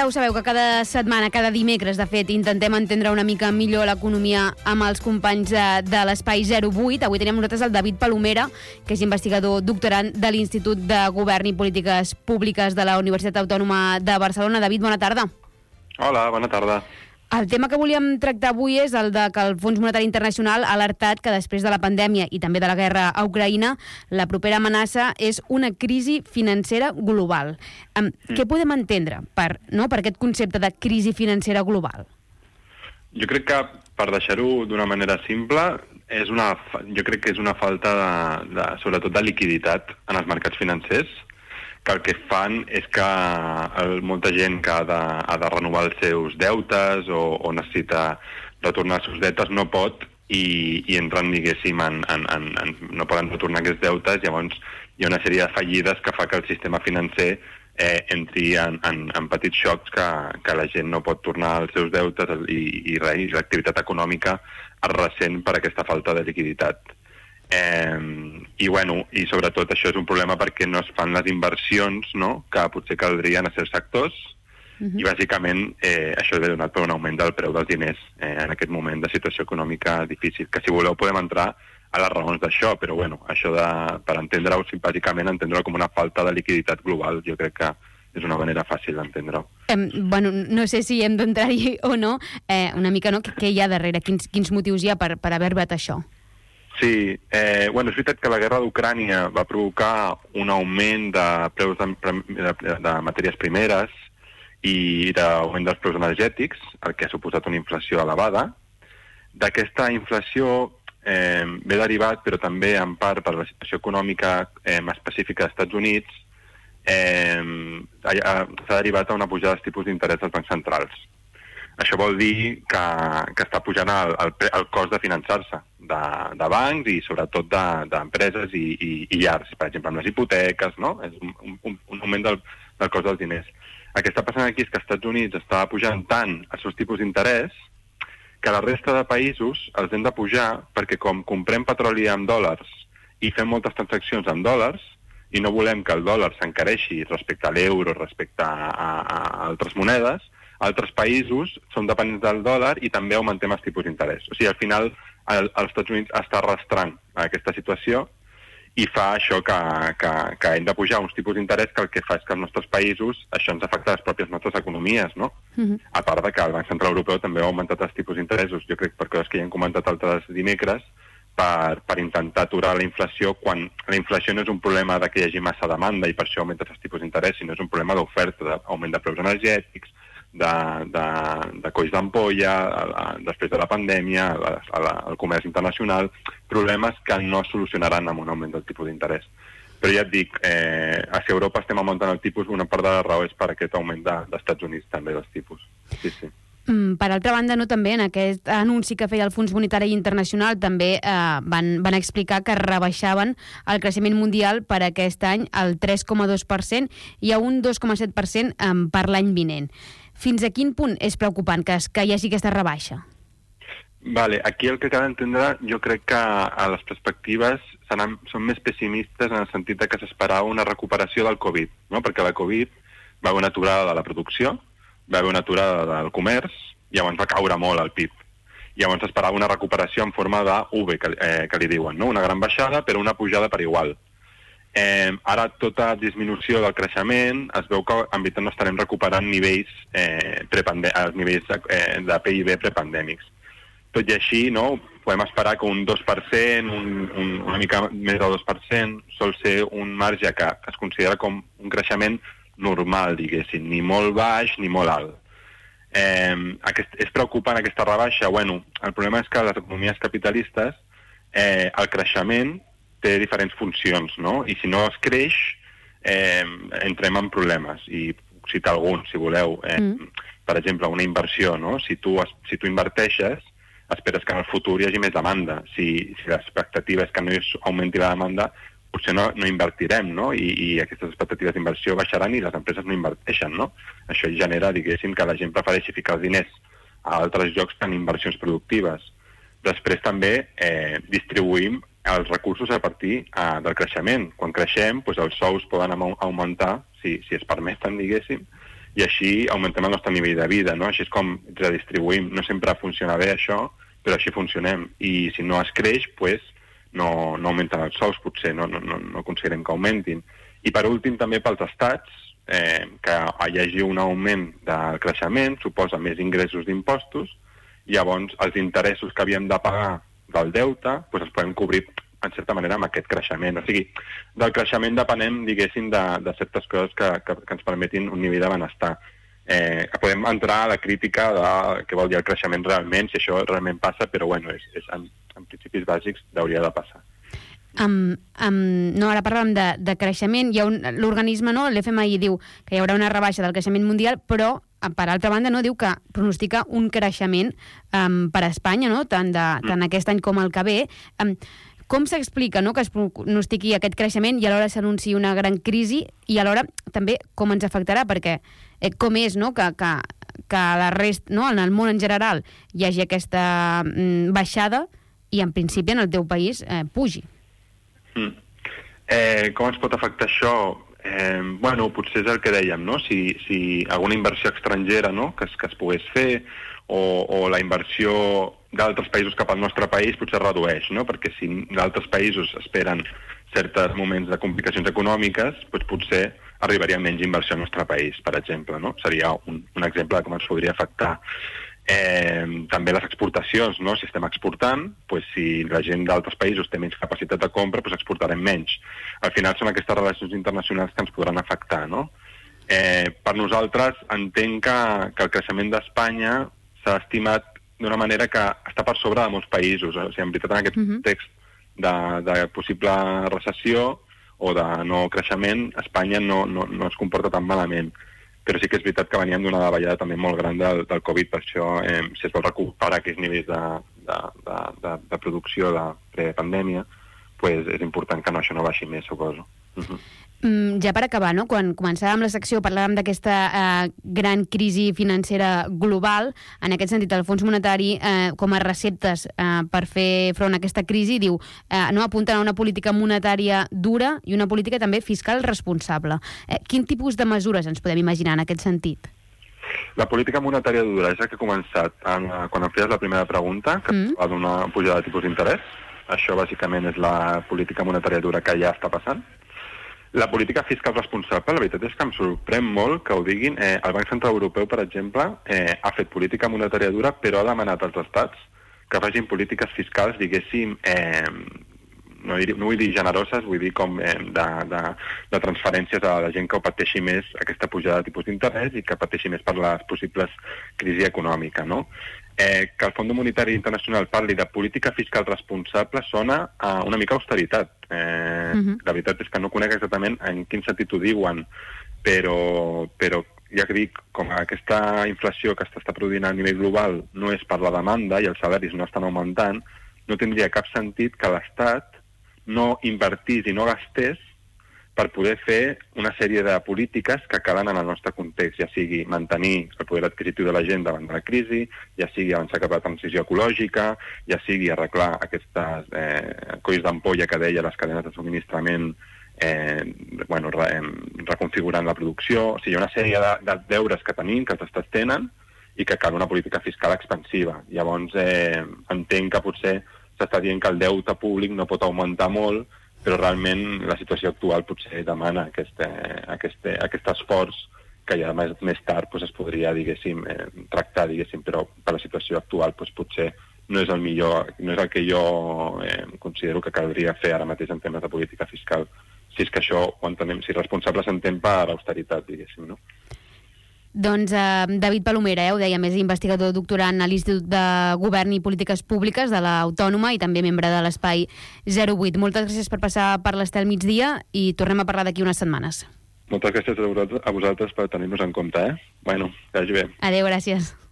Ja ho sabeu que cada setmana, cada dimecres, de fet, intentem entendre una mica millor l'economia amb els companys de l'Espai 08. Avui tenim nosaltres el David Palomera, que és investigador doctorant de l'Institut de Govern i Polítiques Públiques de la Universitat Autònoma de Barcelona. David, bona tarda. Hola, bona tarda. El tema que volíem tractar avui és el de que el Fons Monetari Internacional ha alertat que després de la pandèmia i també de la guerra a Ucraïna, la propera amenaça és una crisi financera global. Què podem entendre per aquest concepte de crisi financera global? Jo crec que, per deixar-ho d'una manera simple, jo crec que és una falta sobretot de liquiditat en els mercats financers, que el que fan és que molta gent que ha de renovar els seus deutes o necessita retornar els seus deutes no pot i entren, diguéssim, no poden retornar aquests deutes. Llavors hi ha una sèrie de fallides que fa que el sistema financer entri en petits xocs que la gent no pot tornar els seus deutes i l'activitat econòmica es ressent per aquesta falta de liquiditat. I sobretot això és un problema perquè no es fan les inversions, no?, que potser caldrien a certs sectors, i bàsicament això ve donat per un augment del preu dels diners en aquest moment de situació econòmica difícil, que si voleu podem entrar a les raons d'això, però això per entendre-ho, bàsicament entendre-ho com una falta de liquiditat global, jo crec que és una manera fàcil d'entendre-ho. No sé si hem d'entrar-hi o no, una mica, no?, què hi ha darrere, quins motius hi ha per haver vet això? Sí, és veritat que la guerra d'Ucrània va provocar un augment de preus de matèries primeres i d'augment dels preus energètics, el que ha suposat una inflació elevada. D'aquesta inflació ve derivat, però també en part per la situació econòmica específica dels Estats Units, s'ha derivat a una pujada dels tipus d'interès dels bancs centrals. Això vol dir que està pujant el cost de finançar-se de bancs i sobretot d'empreses i llars, per exemple, amb les hipoteques, no? És un augment del cost dels diners. El que està passant aquí és que als Estats Units està pujant tant els seus tipus d'interès que la resta de països els hem de pujar perquè com comprem petroli en dòlars i fem moltes transaccions en dòlars i no volem que el dòlar s'encareixi respecte a l'euro, respecte a altres monedes, altres països són dependents del dòlar i també augmentem els tipus d'interès. O sigui, al final, els Estats Units està arrastrant aquesta situació i fa això que hem de pujar uns tipus d'interès que el que fa és que als nostres països això ens afecta les pròpies nostres economies, no? A part de que el Banc Central Europeu també ha augmentat els tipus d'interessos, jo crec per coses que ja hem comentat altres dimecres, per intentar aturar la inflació, quan la inflació no és un problema de que hi hagi massa demanda i per això augmenta els tipus d'interès, sinó és un problema d'oferta, d'augment de preus energètics, de colls d'ampolla, després de la pandèmia, el comerç internacional, problemes que no es solucionaran amb un augment del tipus d'interès. Però ja et dic, a Europa estem augmentant el tipus, una part de la raó és per aquest augment dels Estats Units també dels tipus. Sí. Per altra banda, també en aquest anunci que feia el Fons Monetari Internacional també van explicar que rebaixaven el creixement mundial per aquest any al 3,2% i a un 2,7% per l'any vinent. Fins a quin punt és preocupant que hi hagi aquesta rebaixa? Aquí el que cal entendre, jo crec que les perspectives són més pessimistes en el sentit que s'esperava una recuperació del Covid, no? Perquè la Covid va haver una aturada de la producció, va haver una aturada del comerç, i llavors va caure molt el PIB. Llavors s'esperava una recuperació en forma de V, que li diuen, no? Una gran baixada, però una pujada per igual. Ara tota disminució del creixement es veu que en veritat no estarem recuperant nivells de PIB prepandèmics. Tot i així, no, podem esperar que un 2%, una mica més del 2%, sol ser un marge que es considera com un creixement normal, diguéssim, ni molt baix ni molt alt. És preocupant aquesta rebaixa? El problema és que les economies capitalistes el creixement té diferents funcions, no? I si no es creix, entrem en problemes. I citar alguns, si voleu. Per exemple, una inversió, no? Si tu inverteixes, esperes que en el futur hi hagi més demanda. Si l'expectativa és que no augmenti la demanda, potser no invertirem, no? I aquestes expectatives d'inversió baixaran i les empreses no inverteixen, no? Això genera, diguéssim, que la gent prefereixi ficar els diners a altres llocs que en inversions productives. Després també distribuïm els recursos a partir del creixement. Quan creixem, els sous poden augmentar, si es permeten, diguéssim, i així augmentem el nostre nivell de vida, no? Així és com redistribuïm. No sempre funciona bé això, però així funcionem. I si no es creix, pues, no augmenten els sous, potser no considerem que augmentin. I per últim, també pels estats, que hi hagi un augment del creixement, suposa més ingressos d'impostos, i llavors els interessos que havíem de pagar del deute pues, els podem cobrir en certa manera amb aquest creixement. O sigui, del creixement depenem, diguéssim, de certes coses que ens permetin un nivell de benestar. Podem entrar a la crítica de què vol dir el creixement realment, si això realment passa, però bueno, en principis bàsics hauria de passar. No, ara parlàvem de creixement. L'organisme, no, l'FMI, diu que hi haurà una rebaixa del creixement mundial, però per altra banda, no, diu que pronostica un creixement per a Espanya, no, tant aquest any com el que ve. Com s'explica, no, que es pronostiqui aquest creixement i alhora s'anunciï una gran crisi i alhora també com ens afectarà? Perquè com és, no, que la resta, no, en el món en general hi hagi aquesta baixada i en principi en el teu país pugi? Com ens pot afectar això? Bueno, potser és el que dèiem, no? Si alguna inversió estrangera, no, que es pogués fer, o la inversió d'altres països cap al nostre país potser es redueix, no? Perquè si d'altres països esperen certs moments de complicacions econòmiques, doncs potser arribaria menys inversió al nostre país, per exemple, no? Seria un exemple de com ens podria afectar. També les exportacions, no? Si estem exportant, doncs si la gent d'altres països té menys capacitat de compra, doncs exportarem menys. Al final són aquestes relacions internacionals que ens podran afectar, no? Per nosaltres entenc que el creixement d'Espanya s'ha estimat d'una manera que està per sobre de molts països. O sigui, en veritat, en aquest context de possible recessió o de no creixement, Espanya no es comporta tan malament. Però sí que és veritat que veníem d'una davallada també molt gran del Covid, per això, si es vol recuperar aquests nivells de producció de prepandèmia, pues és important que això no baixi més, suposo. Ja per acabar, no? Quan començàvem la secció parlàvem d'aquesta gran crisi financera global. En aquest sentit, el Fons Monetari, com a receptes per fer front a aquesta crisi, diu apunten a una política monetària dura i una política també fiscal responsable. Quin tipus de mesures ens podem imaginar en aquest sentit? La política monetària dura és la que ha començat quan em feies la primera pregunta, que va d'una pujada de tipus d'interès. Això bàsicament és la política monetària dura que ja està passant. La política fiscal responsable, la veritat és que em sorprèn molt que ho diguin. El Banc Central Europeu, per exemple, ha fet política monetària dura, però ha demanat als estats que facin polítiques fiscals, diguéssim, no vull dir generoses, vull dir com de transferències a la gent que ho pateixi més aquesta pujada de tipus d'interès i que pateixi més per les possibles crisi econòmica, no? Que el Fons Monetari Internacional parli de política fiscal responsable sona a una mica austeritat. La veritat és que no conec exactament en quin sentit ho diuen, però ja que dic, com aquesta inflació que s'està produint a nivell global no és per la demanda i els salaris no estan augmentant, no tindria cap sentit que l'Estat no invertís i no gastés per poder fer una sèrie de polítiques que calen en el nostre context, ja sigui mantenir el poder adquisitiu de la gent davant de la crisi, ja sigui avançar cap a la transició ecològica, ja sigui arreglar aquestes colls d'ampolla que deia les cadenes de subministrament, reconfigurant la producció. O sigui, hi ha una sèrie de deures que tenim, que els estats tenen, i que cal una política fiscal expansiva. Llavors, entenc que potser s'està dient que el deute públic no pot augmentar molt, però realment la situació actual potser demana aquest esforç que ja més tard es podria, diguéssim, tractar, diguéssim, però per la situació actual potser no és el millor, no és el que jo considero que caldria fer ara mateix en temes de política fiscal, si és que això ho entenem, si responsable s'entén per austeritat, diguéssim, no? Doncs David Palomera, ho deia, més investigador doctorant a l'Institut de Govern i Polítiques Públiques de l'Autònoma i també membre de l'Espai 08. Moltes gràcies per passar per l'Estel Migdia i tornem a parlar d'aquí unes setmanes. Moltes gràcies a vosaltres per tenir-nos en compte, Bueno, que vagi bé. Adéu, gràcies.